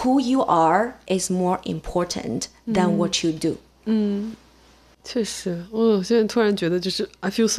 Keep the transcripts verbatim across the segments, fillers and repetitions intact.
who you are is more important than what you do。 嗯，确实，我现在突然觉得就是 I feel so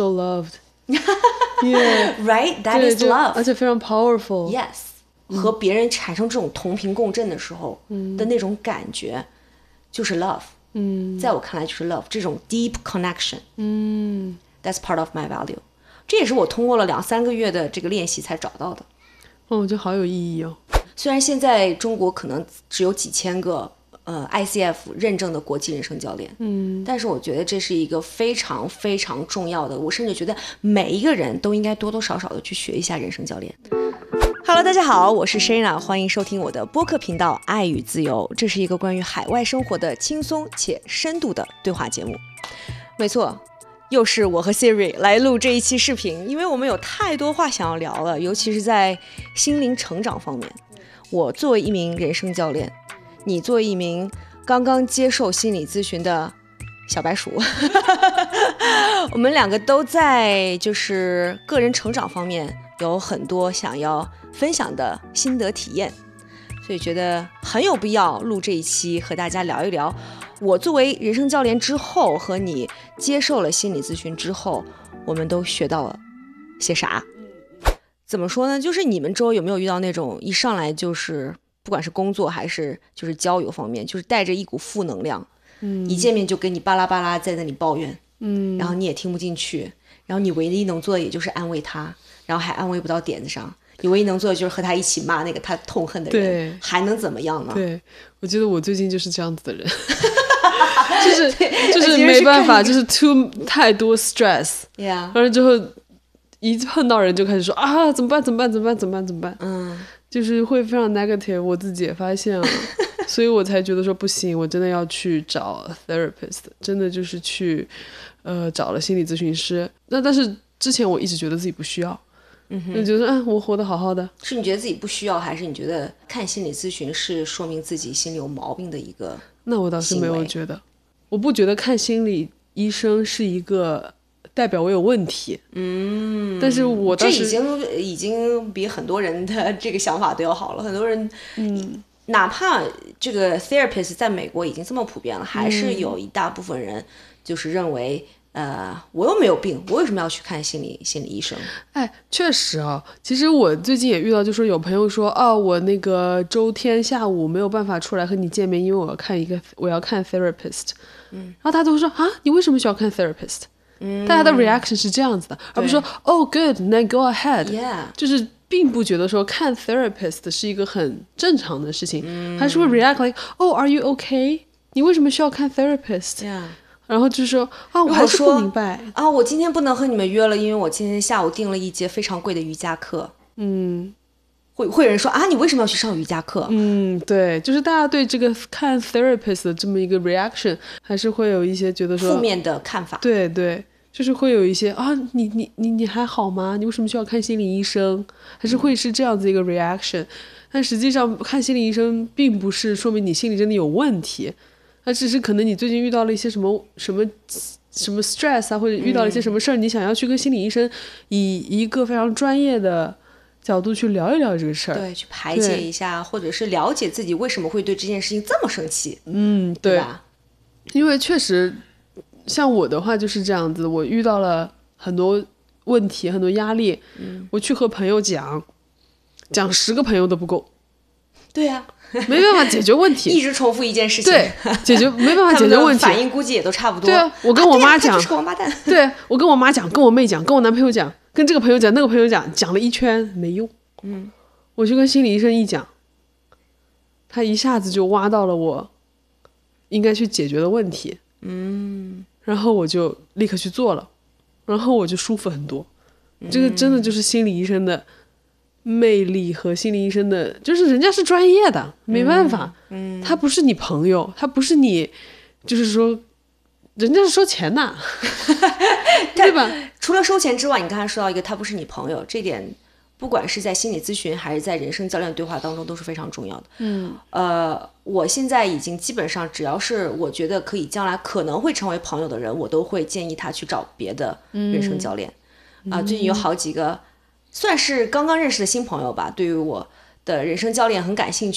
loved。Yeah, right? That 对 is love. 而且非常 powerful. Yes.和别人产生这种同频共振的时候的那种感觉就是 love。嗯，在我看来就是 love， 这种 deep connection。嗯 ，That's part of my value。这也是我通过了两三个月的这个练习才找到的。 哦，我觉得好有意义哦。 虽然现在中国可能只有几千个呃 I C F 认证的国际人生教练，嗯，但是我觉得这是一个非常非常重要的，我甚至觉得每一个人都应该多多少少的去学一下人生教练。Hello， 大家好，我是 Shayna， 欢迎收听我的播客频道《爱与自由》，这是一个关于海外生活的轻松且深度的对话节目。没错，又是我和 Siri 来录这一期视频，因为我们有太多话想要聊了，尤其是在心灵成长方面。我作为一名人生教练，你作为一名刚刚接受心理咨询的小白鼠我们两个都在就是个人成长方面有很多想要分享的心得体验，所以觉得很有必要录这一期和大家聊一聊我作为人生教练之后和你接受了心理咨询之后我们都学到了些啥。怎么说呢，就是你们周围有没有遇到那种一上来就是不管是工作还是就是交友方面就是带着一股负能量，嗯，一见面就跟你巴拉巴拉在那里抱怨，嗯，然后你也听不进去，然后你唯一能做的也就是安慰他，然后还安慰不到点子上，你唯一能做的就是和他一起骂那个他痛恨的人， 对， 还能怎么样呢？ 对，我觉得我最近就是这样子的人就是就是没办法，就是 too 太多 stress， yeah， 完了之后一碰到人就开始说啊怎么办怎么办怎么办怎么办怎么办， 嗯， 就是会非常 negative， 我自己也发现了所以我才觉得说不行，我真的要去找 therapist， 真的就是去呃找了心理咨询师。那但是之前我一直觉得自己不需要，嗯哼，就觉得嗯我活得好好的。 是你觉得自己不需要，还是你觉得看心理咨询是说明自己心里有毛病的一个？ 那我倒是没有觉得，我不觉得看心理医生是一个代表我有问题，嗯，但是我当时这已经已经比很多人的这个想法都要好了。很多人，嗯，哪怕这个 therapist 在美国已经这么普遍了，还是有一大部分人就是认为，呃，我又没有病，我为什么要去看心理心理医生？ 哎，确实啊，其实我最近也遇到，就说有朋友说，哦，我那个周天下午没有办法出来和你见面，因为我要看一个我要看 therapist，嗯，然后大家都会说啊，你为什么需要看 therapist？嗯，大家的 reaction 是这样子的，而不是说 oh good then go ahead， 就是并不觉得说看 therapist 是一个很正常的事情，嗯，还是会 react like oh are you okay， 你为什么需要看 therapist， yeah， 然后就是说啊我还是不明白啊，我今天不能和你们约了，因为我今天下午订了一节非常贵的瑜伽课，嗯，会会有人说啊，你为什么要去上瑜伽课？ 嗯，对，就是大家对这个看 therapist 的这么一个 reaction 还是会有一些觉得说负面的看法。 对对，就是会有一些啊，你你你你还好吗？你为什么需要看心理医生？还是会是这样子一个 reaction。但实际上看心理医生并不是说明你心里真的有问题，而只是可能你最近遇到了一些什么什么什么 stress 啊，或者遇到了一些什么事儿，嗯，你想要去跟心理医生以一个非常专业的角度去聊一聊这个事儿， 对，去排解一下，或者是了解自己为什么会对这件事情这么生气。 嗯，对， 对吧？ 因为确实像我的话就是这样子，我遇到了很多问题，很多压力，嗯，我去和朋友讲，讲十个朋友都不够。 对啊， 没办法解决问题， 一直重复一件事情， 对，解决没办法解决问题， 反应估计也都差不多。 对啊，我跟我妈讲， 啊，对啊，他就是个王八蛋。 对，我跟我妈讲，跟我妹讲，跟我男朋友讲，跟这个朋友讲，那个朋友讲，讲了一圈没用。嗯，我去跟心理医生一讲，他一下子就挖到了我应该去解决的问题。嗯，然后我就立刻去做了，然后我就舒服很多。嗯，这个真的就是心理医生的魅力和心理医生的，就是人家是专业的，没办法，嗯，他不是你朋友，他不是你，就是说，人家是收钱的，对吧？ 除了收钱之外，你刚才说到一个，他不是你朋友，这点不管是在心理咨询还是在人生教练对话当中都是非常重要的。嗯，呃，我现在已经基本上只要是我觉得可以将来可能会成为朋友的人，我都会建议他去找别的人生教练。啊、嗯呃，最近有好几个。算是刚刚认识的新朋友吧，对于我的人生教练很感兴趣，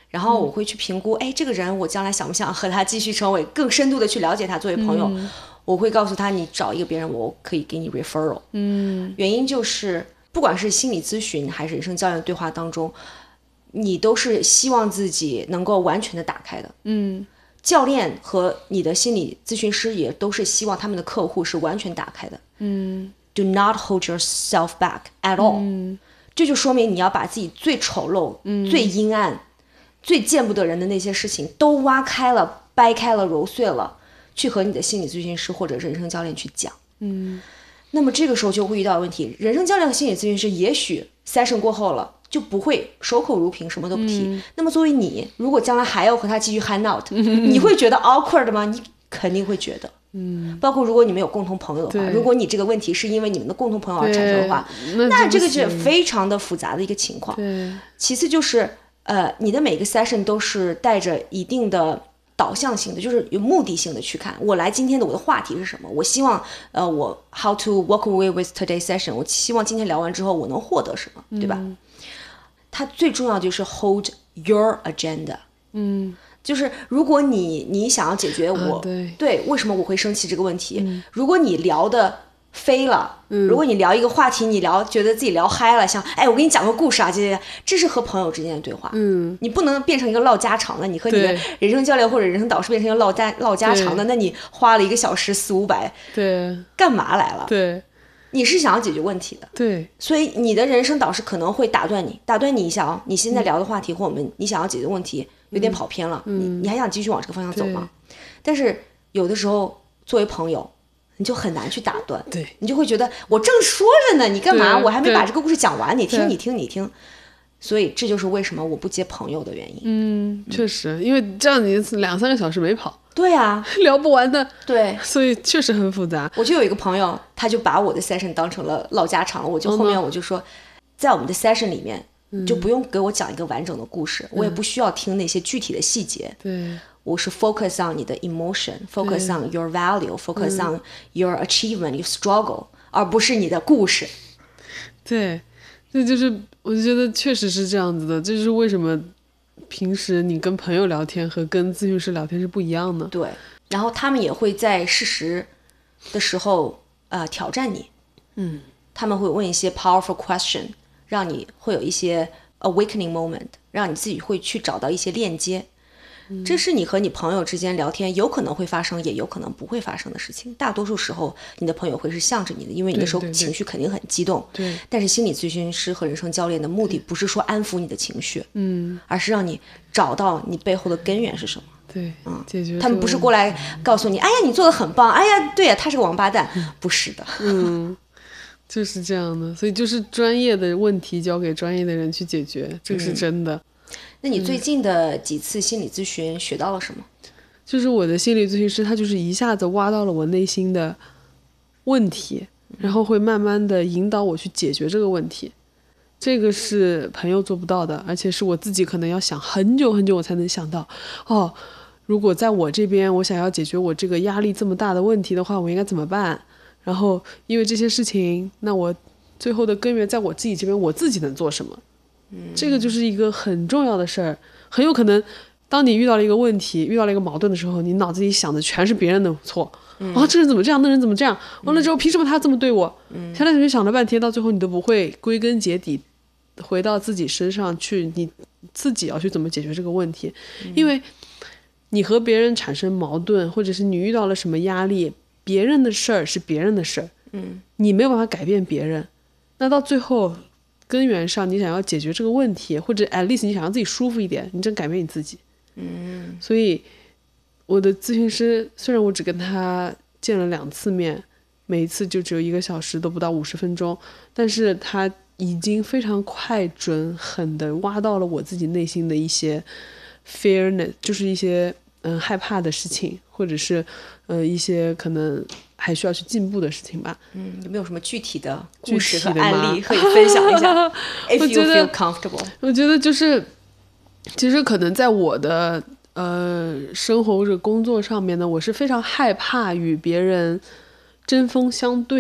然后我会去评估，哎，这个人我将来想不想和他继续成为更深度的去了解他作为朋友，嗯、我会告诉他，你找一个别人，我可以给你 referral。嗯，原因就是不管是心理咨询还是人生教练对话当中，你都是希望自己能够完全的打开的。嗯。教练和你的心理咨询师也都是希望他们的客户是完全打开的。嗯 ，Do not hold yourself back at all。嗯，这就说明你要把自己最丑陋、嗯、最阴暗、最见不得人的那些事情都挖开了、掰开了、揉碎了，去和你的心理咨询师或者人生教练去讲。嗯，那么这个时候就会遇到问题，人生教练和心理咨询师也许 session 过后了。就不会守口如瓶，什么都不提。嗯、那么作为你，如果将来还要和他继续 hang out，、嗯、你会觉得 awkward 吗？你肯定会觉得。嗯，包括如果你们有共同朋友的话，如果你这个问题是因为你们的共同朋友而产生的话，那, 那这个是非常的复杂的一个情况。其次就是，呃，你的每个 session 都是带着一定的导向性的，就是有目的性的去看。我来今天的我的话题是什么？我希望，呃，我 how to walk away with today's session。我希望今天聊完之后我能获得什么，对吧？嗯，它最重要的就是 hold your agenda。嗯，就是如果你你想要解决我、啊、对, 对为什么我会生气这个问题、嗯、如果你聊的飞了、嗯、如果你聊一个话题，你聊觉得自己聊嗨了，像哎我给你讲个故事啊，这些这是和朋友之间的对话。嗯，你不能变成一个唠家常的，你和你的人生教练或者人生导师变成一个唠家唠家常的，那你花了一个小时四五百，对，干嘛来了？对。你是想要解决问题的，对，所以你的人生导师可能会打断你，打断你一下哦。你现在聊的话题或我们你想要解决的问题有点跑偏了，嗯、你你还想继续往这个方向走吗？但是有的时候作为朋友，你就很难去打断，对，你就会觉得我正说着呢，你干嘛？我还没把这个故事讲完，你听，你听，你听。所以这就是为什么我不接朋友的原因。嗯，确实，因为这样你两三个小时没跑。对啊，聊不完的。对，所以确实很复杂。我就有一个朋友，他就把我的 session 当成了唠家常了。我就后面我就说，在我们的 session 里面，嗯、就不用给我讲一个完整的故事、嗯，我也不需要听那些具体的细节。对，我是 focus on 你的 emotion，focus on your value，focus on your achievement，your struggle，、嗯、而不是你的故事。对，这就是我就觉得确实是这样子的，这就是为什么。平时你跟朋友聊天和跟咨询师聊天是不一样的。对，然后他们也会在适时的时候呃挑战你。嗯，他们会问一些 powerful question， 让你会有一些 awakening moment， 让你自己会去找到一些链接。嗯、这是你和你朋友之间聊天有可能会发生也有可能不会发生的事情。大多数时候你的朋友会是向着你的，因为你的时候情绪肯定很激动。对，但是心理咨询师和人生教练的目的不是说安抚你的情绪，嗯，而是让你找到你背后的根源是什么。对，嗯，解决。他们不是过来告诉你，哎呀你做的很棒，哎呀对呀他是个王八蛋，嗯、不是的。嗯，就是这样的，所以就是专业的问题交给专业的人去解决，这是真的。嗯，那你最近的几次心理咨询学到了什么？就是我的心理咨询师他就是一下子挖到了我内心的问题，然后会慢慢的引导我去解决这个问题。这个是朋友做不到的，而且是我自己可能要想很久很久我才能想到，哦，如果在我这边我想要解决我这个压力这么大的问题的话，我应该怎么办？然后因为这些事情，那我最后的根源在我自己这边，我自己能做什么？这个就是一个很重要的事儿。很有可能当你遇到了一个问题，遇到了一个矛盾的时候，你脑子里想的全是别人的错。嗯、啊，这人怎么这样，那人怎么这样，完了之后凭什么他这么对我？嗯，想来想去想了半天，到最后你都不会归根结底回到自己身上去，你自己要去怎么解决这个问题。嗯、因为你和别人产生矛盾，或者是你遇到了什么压力，别人的事儿是别人的事儿，嗯，你没有办法改变别人，那到最后根源上你想要解决这个问题，或者 at least 你想让自己舒服一点，你真改变你自己。嗯，所以我的咨询师虽然我只跟他见了两次面，每一次就只有一个小时都不到五十分钟，但是他已经非常快准狠的挖到了我自己内心的一些 fearness， 就是一些嗯害怕的事情，或者是呃一些可能还需要去进步的事情吧。嗯，有没有什么具体的故事和案例可以分享一下？If you feel comfortable。我觉得就是，其实可能在我的呃生活或者工作上面呢，我是非常害怕与别人针锋相对的。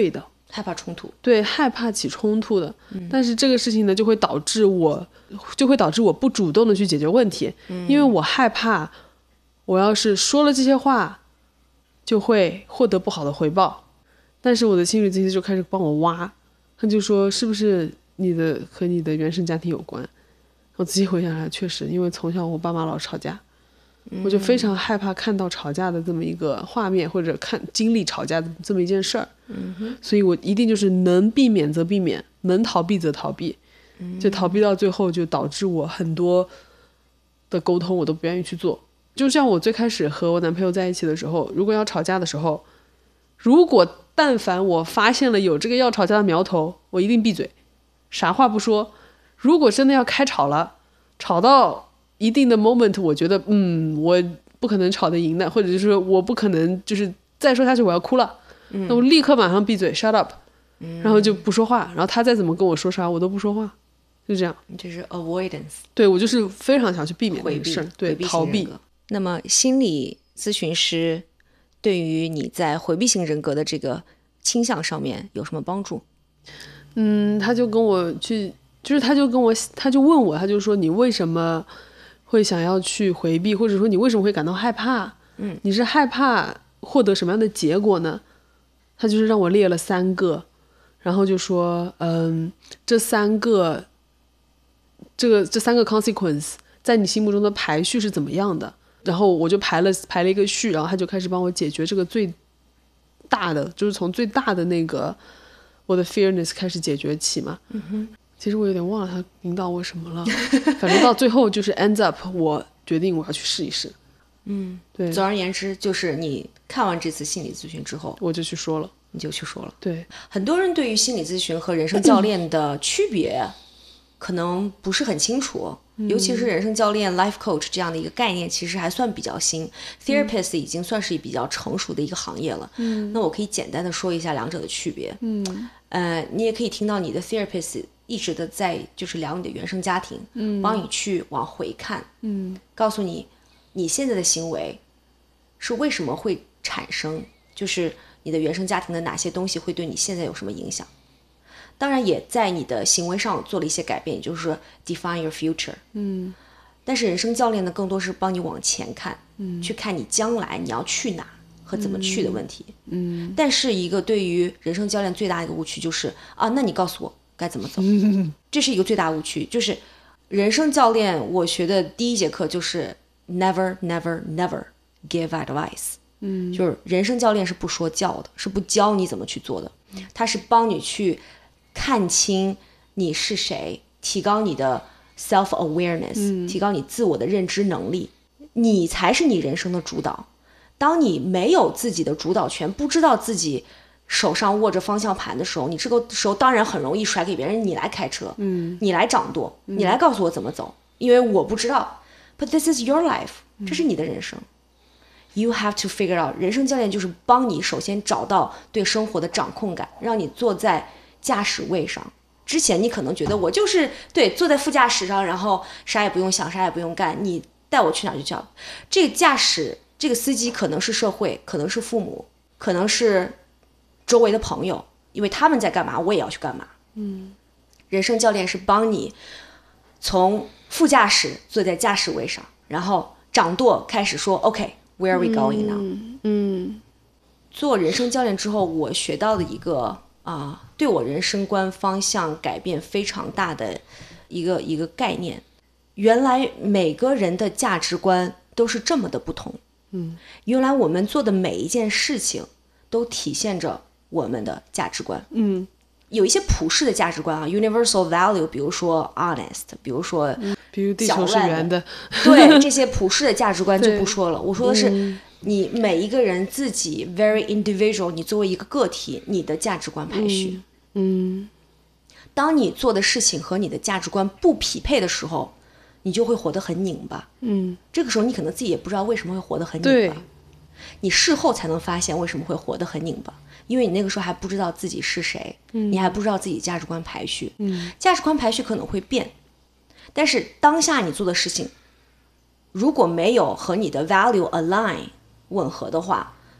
害怕冲突， 对，害怕起冲突的。嗯、但是这个事情呢，就会导致我，就会导致我不主动的去解决问题，嗯、因为我害怕，我要是说了这些话，就会获得不好的回报。但是我的心理咨询师就开始帮我挖，他就说是不是你的和你的原生家庭有关？我仔细回想来，确实，因为从小我爸妈老吵架。我就非常害怕看到吵架的这么一个画面，或者看经历吵架的这么一件事儿， 嗯、 所以我一定就是能避免则避免，能逃避则逃避， 嗯、 就逃避到最后就导致我很多的沟通我都不愿意去做。就像我最开始和我男朋友在一起的时候，如果要吵架的时候，如果但凡我发现了有这个要吵架的苗头，我一定闭嘴，啥话不说。如果真的要开吵了，吵到一定的 moment， 我觉得嗯，我不可能吵得赢的，或者就是我不可能就是再说下去我要哭了，嗯、那我立刻马上闭嘴 shut up，嗯、然后就不说话，然后他再怎么跟我说啥我都不说话，就这样。 就是 avoidance， 对，我就是非常想去避免这个事儿，对， 回避逃避。 那么心理咨询师对于你在回避型人格的这个倾向上面有什么帮助？ 嗯，他就跟我去，就是他就跟我，他就问我，他就说你为什么会想要去回避，或者说你为什么会感到害怕？ 嗯， 你是害怕获得什么样的结果呢？他就是让我列了三个，然后就说，嗯，这三个，这个这三个 consequence 在你心目中的排序是怎么样的？然后我就排了排了一个序，然后他就开始帮我解决这个最大的，就是从最大的那个我的 fearness 开始解决起嘛。 嗯哼。 其实我有点忘了他引导我什么了，反正到最后就是 ends up， 我决定我要去试一试。 嗯， 对。 总而言之，就是你看完这次心理咨询之后， 我就去说了， 你就去说了。 对， 很多人对于心理咨询和人生教练的区别可能不是很清楚，嗯、尤其是人生教练 life coach 这样的一个概念，其实还算比较新。therapist 已经算是比较成熟的一个行业了。 嗯， 那我可以简单的说一下两者的区别。 嗯， 呃，你也可以听到你的 therapist。一直的在就是聊你的原生家庭， 嗯， 帮你去往回看， 嗯， 告诉你你现在的行为是为什么会产生，就是你的原生家庭的哪些东西会对你现在有什么影响。当然也在你的行为上做了一些改变，也就是说 define your future， 嗯， 但是人生教练呢，更多是帮你往前看， 嗯， 去看你将来你要去哪和怎么去的问题， 嗯， 但是一个对于人生教练最大的一个误区就是啊，那你告诉我该怎么走，这是一个最大误区。就是人生教练我学的第一节课就是 never never never give advice， 嗯， 就是人生教练是不说教的，是不教你怎么去做的，他是帮你去看清你是谁，提高你的 self awareness，嗯，提高你自我的认知能力，你才是你人生的主导。当你没有自己的主导权，不知道自己手上握着方向盘的时候，你这个时候当然很容易甩给别人，你来开车， 嗯， 你来掌舵，嗯，你来告诉我怎么走，因为我不知道。But this is your life， 这是你的人生，嗯，You have to figure out。人生教练就是帮你首先找到对生活的掌控感，让你坐在驾驶位上。之前你可能觉得我就是对坐在副驾驶上，然后啥也不用想，啥也不用干，你带我去哪就去哪。这个驾驶，这个司机可能是社会，可能是父母，可能是周围的朋友，因为他们在干嘛，我也要去干嘛。 嗯， 人生教练是帮你从副驾驶坐在驾驶位上，然后掌舵开始说 OK，where are we going now？ 嗯，嗯， 做人生教练之后，我学到的一个啊，对我人生观方向改变非常大的一个一个概念。原来每个人的价值观都是这么的不同。 嗯， 原来我们做的每一件事情都体现着我们的价值观。 嗯， 有一些普世的价值观啊 ，universal value， 比如说 honest， 比如说， 嗯，比如地球是圆的， 对，这些普世的价值观就不说了。我说的是，嗯，你每一个人自己 very individual， 你作为一个个体，你的价值观排序。 嗯，嗯， 当你做的事情和你的价值观不匹配的时候，你就会活得很拧巴。 嗯， 这个时候你可能自己也不知道为什么会活得很拧巴。 对， 你事后才能发现为什么会活得很拧巴，因为你那个时候还不知道自己是谁， 嗯， 你还不知道自己价值观排序。 嗯， 价值观排序可能会变，但是当下你做的事情如果没有和你的 value align 吻合的话，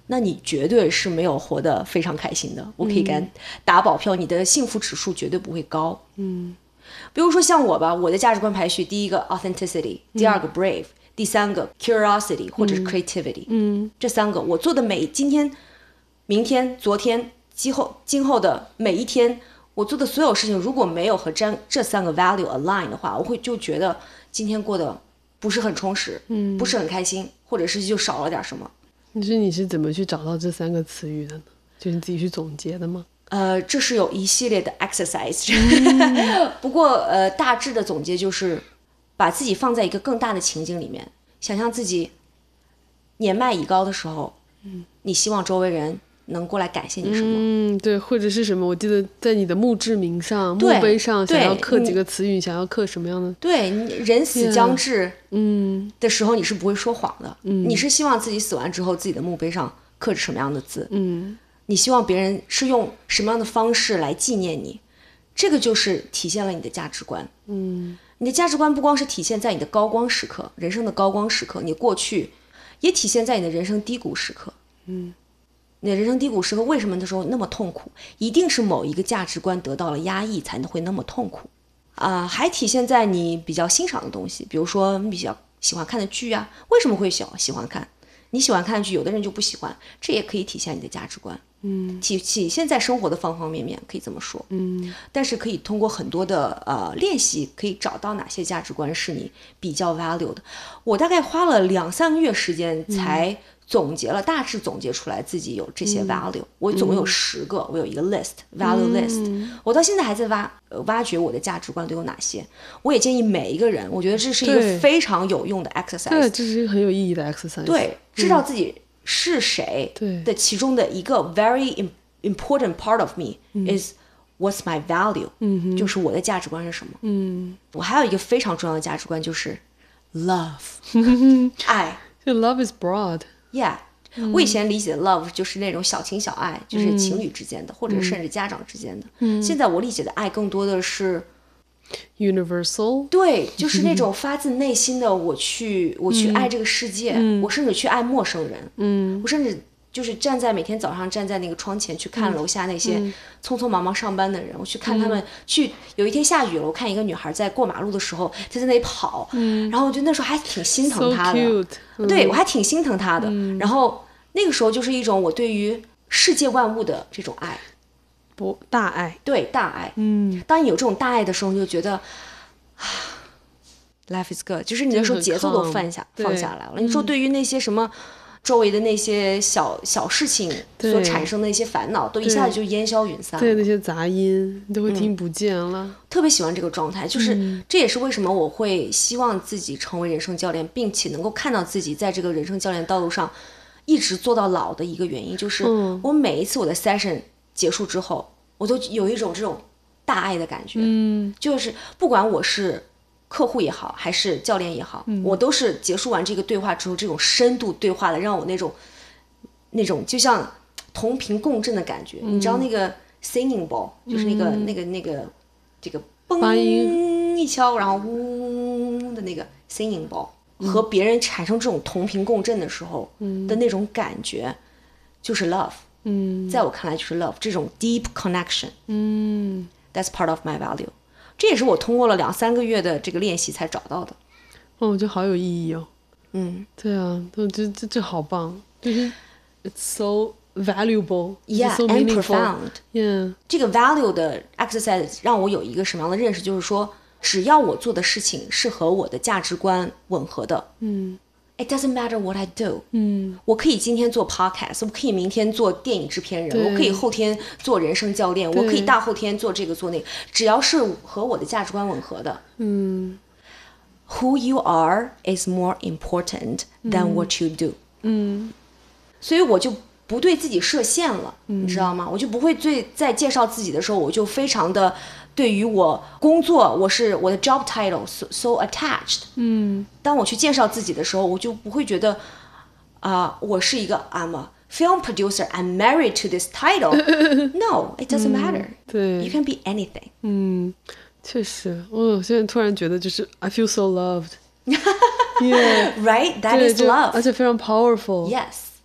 那你绝对是没有活得非常开心的。我可以敢打保票，你的幸福指数绝对不会高。嗯，比如说像我吧，我的价值观排序，第一个 authenticity， 第二个 brave，、嗯、第三个 curiosity 或者是 creativity。嗯，这三个我做的每今天、明天、昨天、今后、今后的每一天，我做的所有事情，如果没有和这这三个 value align 的话，我会就觉得今天过得不是很充实，嗯，不是很开心，或者是就少了点什么。 你是你是怎么去找到这三个词语的呢？就是你自己去总结的吗？ 呃，这是有一系列的 exercise，、嗯、不过呃，大致的总结就是把自己放在一个更大的情景里面，想象自己年迈已高的时候，嗯，你希望周围人能过来感谢你什么？ 嗯，对，或者是什么？我记得在你的墓志铭上、墓碑上，想要刻几个词语，想要刻什么样的？ 对，人死将至，嗯，的时候你是不会说谎的，嗯，你是希望自己死完之后，自己的墓碑上刻着什么样的字，嗯，你希望别人是用什么样的方式来纪念你，这个就是体现了你的价值观，嗯，你的价值观不光是体现在你的高光时刻，人生的高光时刻，你过去也体现在你的人生低谷时刻，嗯。你的人生低谷时刻为什么那时候那么痛苦？一定是某一个价值观得到了压抑，才能会那么痛苦啊、呃！还体现在你比较欣赏的东西，比如说你比较喜欢看的剧啊，为什么会喜喜欢看？你喜欢看剧，有的人就不喜欢，这也可以体现你的价值观。嗯，体体现在生活的方方面面，可以这么说。嗯，但是可以通过很多的呃练习，可以找到哪些价值观是你比较 value 的。我大概花了两三个月时间才、嗯。总结了，大致总结出来自己有这些 value、嗯、我总共有十个、嗯、我有一个 list value list、嗯、我到现在还在挖挖掘我的价值观都有哪些。我也建议每一个人，我觉得这是一个非常有用的 exercise， 对，这是一个很有意义的 exercise， 对，知道自己是谁的其中的一个 very important part of me、嗯、is what's my value、嗯、就是我的价值观是什么。嗯，我还有一个非常重要的价值观就是 love 爱。 love is broad，Yeah，、 嗯、我以前理解的 love 就是那种小情小爱，就是情侣之间的、嗯、或者甚至家长之间的、嗯、现在我理解的爱更多的是 universal， 对，就是那种发自内心的我去我去爱这个世界、嗯、我甚至去爱陌生人、嗯、我甚至就是站在每天早上站在那个窗前去看楼下那些匆匆忙忙上班的人、嗯、我去看他们去，有一天下雨了，我看一个女孩在过马路的时候她在那里跑、嗯、然后我觉得那时候还挺心疼她的、so嗯、对，我还挺心疼她的、嗯、然后那个时候就是一种我对于世界万物的这种爱， 不大爱， 对，大爱。嗯，当你有这种大爱的时候，你就觉得啊 life is good， 就是你那时候节奏都放下放下来了。你说对于那些什么周围的那些小小事情所产生的一些烦恼，都一下子就烟消云散了。 对，那些杂音你都会听不见了、嗯、 特别喜欢这个状态，就是、嗯、这也是为什么我会希望自己成为人生教练，并且能够看到自己在这个人生教练道路上一直做到老的一个原因，就是我每一次我的 session 结束之后，我都有一种这种大爱的感觉、嗯、就是不管我是客户也好还是教练也好、嗯、我都是结束完这个对话之后，这种深度对话的让我那种那种就像同频共振的感觉、嗯、你知道那个 singing ball 就是那个、嗯、那个那个这个嘣一敲然后呜的那个 singing ball、嗯、和别人产生这种同频共振的时候的那种感觉就是 love、嗯、在我看来就是 love， 这种 deep connection、嗯、that's part of my value，这也是我通过了两三个月的这个练习才找到的。 哦，我觉得好有意义哦。嗯，对啊，我觉得这这好棒，就是 it's so valuable， yeah so and profound。 Yeah， 这个 value 的 exercise 让我有一个什么样的认识，就是说，只要我做的事情是和我的价值观吻合的，嗯。It doesn't matter what I do、嗯、我可以今天做 podcast， 我可以明天做电影制片人，我可以后天做人生教练，我可以大后天做这个做那个，只要是和我的价值观吻合的、嗯、Who you are is more important than what you do、嗯、所以我就不对自己设限了、嗯、你知道吗？我就不会最在介绍自己的时候我就非常的对于我工作，我是我的 job title so, so attached、嗯、当我去介绍自己的时候，我就不会觉得啊、uh, 我是一个 I'm a film producer, I'm married to this title No, it doesn't matter、嗯、 对 You can be anything。 嗯，确实我现在突然觉得就是 I feel so loved yeah Right, that is love， 而且非常 powerful。 Yes，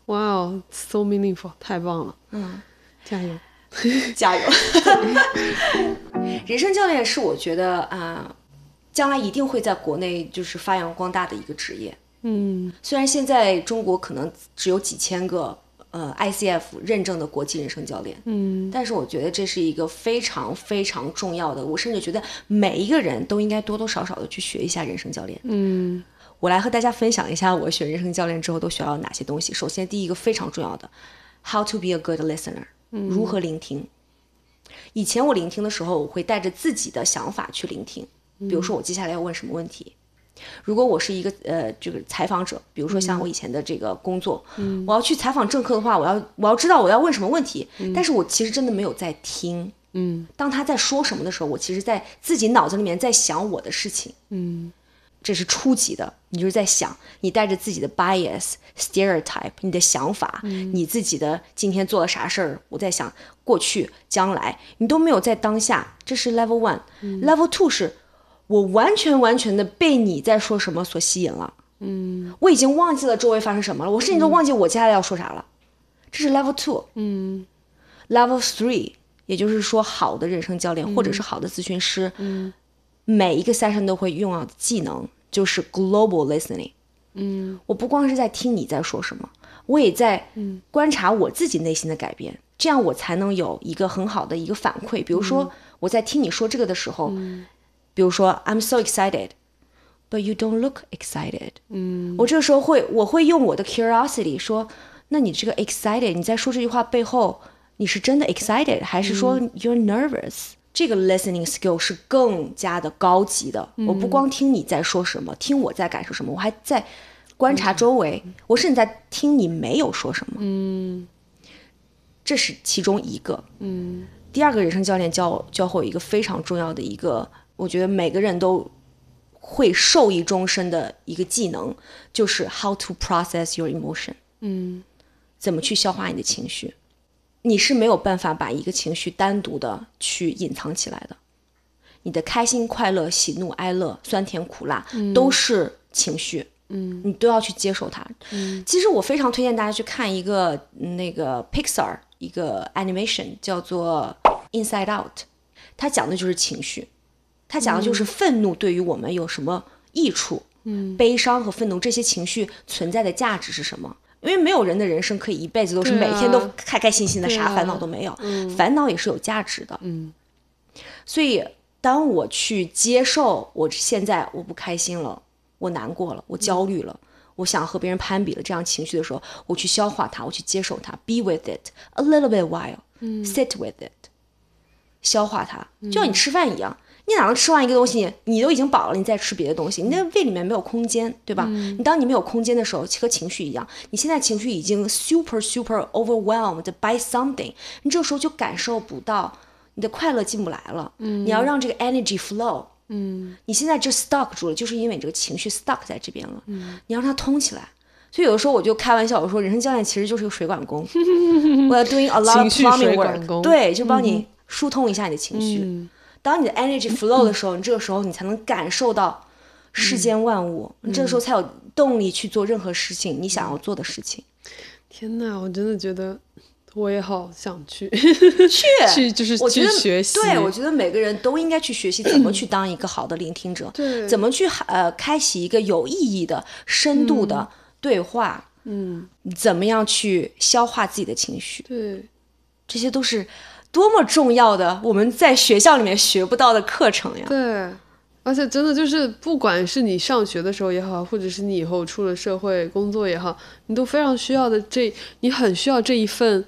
哇哦 so meaningful， 太棒了。 嗯， 加油加油。人生教练是我觉得啊、呃，将来一定会在国内就是发扬光大的一个职业。 嗯， 虽然现在中国可能只有几千个呃 I C F 认证的国际人生教练， 嗯， 但是我觉得这是一个非常非常重要的，我甚至觉得每一个人都应该多多少少的去学一下人生教练。 嗯， 我来和大家分享一下我学人生教练之后都学到哪些东西。首先第一个非常重要的 How to be a good listener，嗯，如何聆听。以前我聆听的时候，我会带着自己的想法去聆听，比如说我接下来要问什么问题。如果我是一个呃这个采访者，比如说像我以前的这个工作，嗯，我要去采访政客的话，我要我要知道我要问什么问题，嗯，但是我其实真的没有在听，嗯，当他在说什么的时候，我其实在自己脑子里面在想我的事情，嗯，这是初级的，你就是在想，你带着自己的 bias stereotype， 你的想法，嗯，你自己的今天做了啥事儿，我在想过去将来，你都没有在当下，这是 level one，嗯，level two 是我完全完全的被你在说什么所吸引了，嗯，我已经忘记了周围发生什么了，我甚至都忘记我接下来要说啥了，这是 level two， 嗯 ，level three， 也就是说好的人生教练，嗯，或者是好的咨询师，嗯，每一个 session 都会用到的技能就是 global listening， 嗯，我不光是在听你在说什么，我也在观察我自己内心的改变，这样我才能有一个很好的一个反馈，比如说我在听你说这个的时候，嗯，比如说 I'm so excited but you don't look excited， 嗯，我这个时候会我会用我的 curiosity 说，那你这个 excited 你在说这句话背后你是真的 excited 还是说 you're nervous，嗯，这个 listening skill 是更加的高级的，嗯，我不光听你在说什么，听我在感受什么，我还在观察周围，嗯，我甚至在听你没有说什么，嗯，这是其中一个，嗯，第二个人生教练教我教会我一个非常重要的一个，我觉得每个人都会受益终身的一个技能，就是 how to process your emotion， 嗯，怎么去消化你的情绪。你是没有办法把一个情绪单独的去隐藏起来的，你的开心快乐喜怒哀乐酸甜苦辣，嗯，都是情绪，嗯，你都要去接受它，嗯，其实我非常推荐大家去看一个那个 Pixar 一个 animation 叫做 Inside Out， 它讲的就是情绪，它讲的就是愤怒对于我们有什么益处，嗯，悲伤和愤怒这些情绪存在的价值是什么，因为没有人的人生可以一辈子都是每天都开开心心的，啥烦恼都没有，嗯，烦恼也是有价值的，嗯，所以当我去接受我现在我不开心了，我难过了，我焦虑了，嗯，我想和别人攀比了这样情绪的时候，我去消化它，我去接受它 be with it a little bit while，嗯，sit with it， 消化它，就像你吃饭一样，嗯，你哪能吃完一个东西你都已经饱了，你再吃别的东西，你那胃里面没有空间，对吧，嗯，你当你没有空间的时候和情绪一样，你现在情绪已经 super super overwhelmed by something， 你这个时候就感受不到你的快乐进不来了，嗯，你要让这个 energy flow，嗯，你现在就 stuck 住了，就是因为你这个情绪 stuck 在这边了，嗯，你要让它通起来。所以有的时候我就开玩笑，我说人生教练其实就是个水管工，We're doing a lot of plumbing work， 对，就帮你疏通一下你的情绪，嗯，当你的 energy flow 的时候，嗯，你这个时候你才能感受到世间万物，嗯，你这个时候才有动力去做任何事情，嗯，你想要做的事情。 天哪，我真的觉得我也好想去去去就是去学习。 对，我觉得每个人都应该去学习怎么去当一个好的聆听者， 对， 怎么去呃开启一个有意义的深度的对话，嗯，怎么样去消化自己的情绪， 对， 这些都是多么重要的我们在学校里面学不到的课程呀。 对，而且真的就是不管是你上学的时候也好，或者是你以后出了社会工作也好，你都非常需要的这你很需要这一份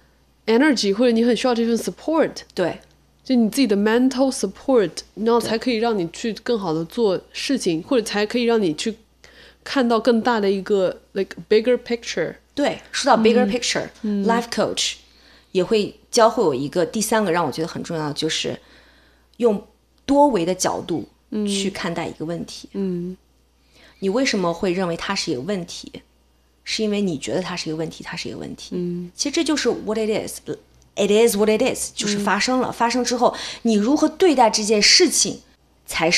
energy， 或者你很需要这份 support， 对， 就你自己的 mental support， 然后才可以让你去更好的做事情，或者才可以让你去看到更大的一个 like bigger picture。 对，说到 bigger picture，嗯， life coach 也会教会我一个第三个让我觉得很重要的，就是用多维的角度去看待一个问题，嗯，你为什么会认为它是一个问题，是因为你觉得它是一个问题，它是一个问题，嗯，其实这就是 what it is it is what it is， 就是发生了，嗯，发生之后你如何对待这件事情才是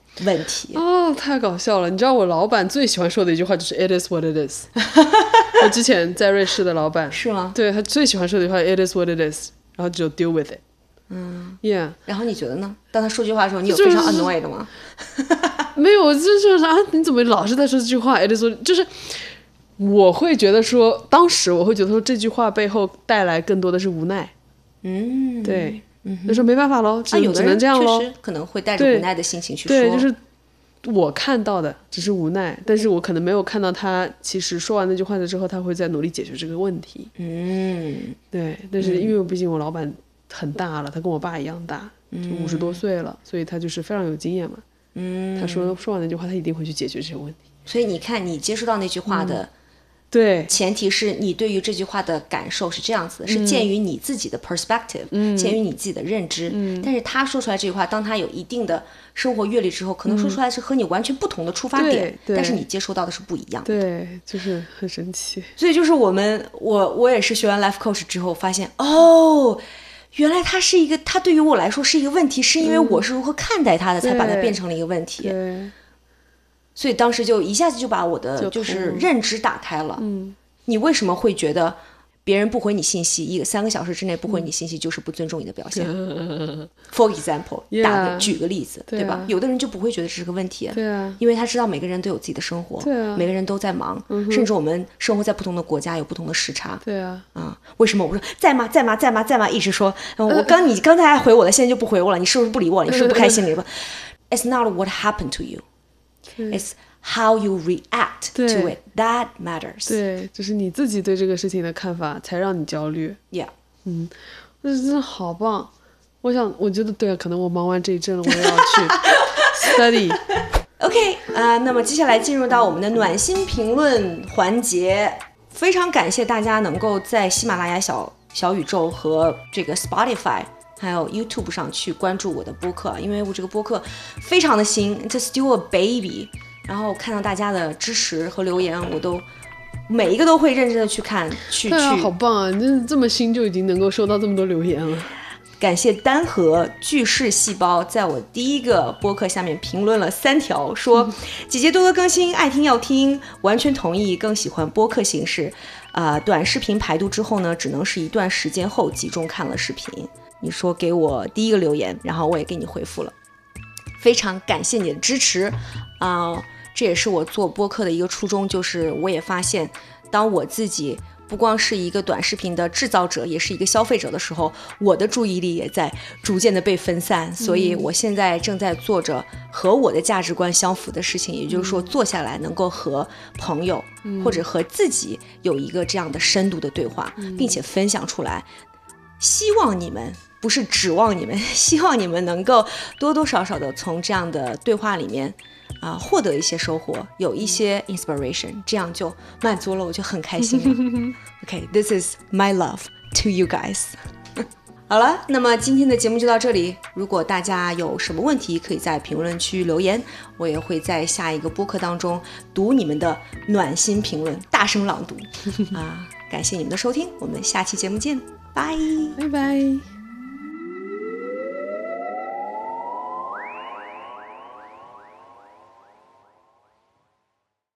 问题。 哦，太搞笑了！你知道我老板最喜欢说的一句话就是 "It is what it is"。我之前在瑞士的老板是吗？ 对，他最喜欢说的一句话 "It is what it is"， 然后就 deal with it。 嗯 ，Yeah。 然后你觉得呢？当他说这句话的时候，你有非常 annoyed 吗？ 没有，这就是啊，你怎么老是在说这句话 ？It is what， 就是我会觉得说，当时我会觉得说这句话背后带来更多的是无奈。 嗯， 对。就说没办法喽，只、啊、只能这样喽。 确实可能会带着无奈的心情去说。 对，就是我看到的只是无奈，但是我可能没有看到他其实说完那句话之后，他会在努力解决这个问题。 嗯， 对。但是因为毕竟我老板很大了，他跟我爸一样大，就五十多岁了，所以他就是非常有经验嘛。嗯，他说说完那句话，他一定会去解决这些问题。 所以你看，你接触到那句话的。嗯， 对， 前提是你对于这句话的感受是这样子的，嗯、是鉴于你自己的 perspective，、嗯、鉴于你自己的认知、嗯。但是他说出来这句话，当他有一定的生活阅历之后，可能说出来是和你完全不同的出发点， 嗯、 但是你接收到的是不一样的。 对，就是很神奇。 所以就是我们，我我也是学完 life coach 之后发现，哦，原来它是一个，它对于我来说是一个问题，是因为我是如何看待它的，嗯、才把它变成了一个问题。 对。 所以当时就一下子就把我的就是认知打开了。嗯，你为什么会觉得别人不回你信息，一个三个小时之内不回你信息就是不尊重你的表现、嗯、？For example， 打个、yeah, 举个例子，对吧、啊？有的人就不会觉得这是个问题， 对啊， 因为他知道每个人都有自己的生活， 对啊， 每个人都在忙、嗯，甚至我们生活在不同的国家，有不同的时差， 对啊， 啊、嗯，为什么我说在吗？在吗？在吗？在吗？一直说，嗯、我刚你刚才还回我了，现在就不回我了，你是不是不理我？你是不是不开心了、嗯、？It's not what happened to you. It's how you react to it. That matters. 对，就是你自己对这个事情的看法才让你焦虑。 Yeah. 嗯，那真的好棒。我想，我觉得对啊，可能我忙完这一阵了，我也要去 study. OK， 啊、呃，那么接下来进入到我们的暖心评论环节。非常感谢大家能够在喜马拉雅小小宇宙和这个 Spotify。还有 YouTube 上去关注我的播客，因为我这个播客非常的新 ，It's still a baby。然后看到大家的支持和留言，我都每一个都会认真的去看，去对啊， 去。 好棒啊！你这么新就已经能够收到这么多留言了。 感谢单核巨噬细胞在我第一个播客下面评论了三条，说、嗯、姐姐多多更新，爱听要听，完全同意，更喜欢播客形式。啊、呃，短视频排毒之后呢，只能是一段时间后集中看了视频。你说给我第一个留言，然后我也给你回复了，非常感谢你的支持啊、呃！这也是我做播客的一个初衷，就是我也发现，当我自己不光是一个短视频的制造者，也是一个消费者的时候，我的注意力也在逐渐的被分散，所以我现在正在做着和我的价值观相符的事情，也就是说坐下来能够和朋友、嗯、或者和自己有一个这样的深度的对话、嗯、并且分享出来，希望你们不是指望你们，希望你们能够多多少少的从这样的对话里面啊、呃、获得一些收获，有一些 inspiration， 这样就满足了，我就很开心了。OK， this is my love to you guys 。好了，那么今天的节目就到这里。如果大家有什么问题，可以在评论区留言，我也会在下一个播客当中读你们的暖心评论，大声朗读啊！感谢你们的收听，我们下期节目见，拜拜拜。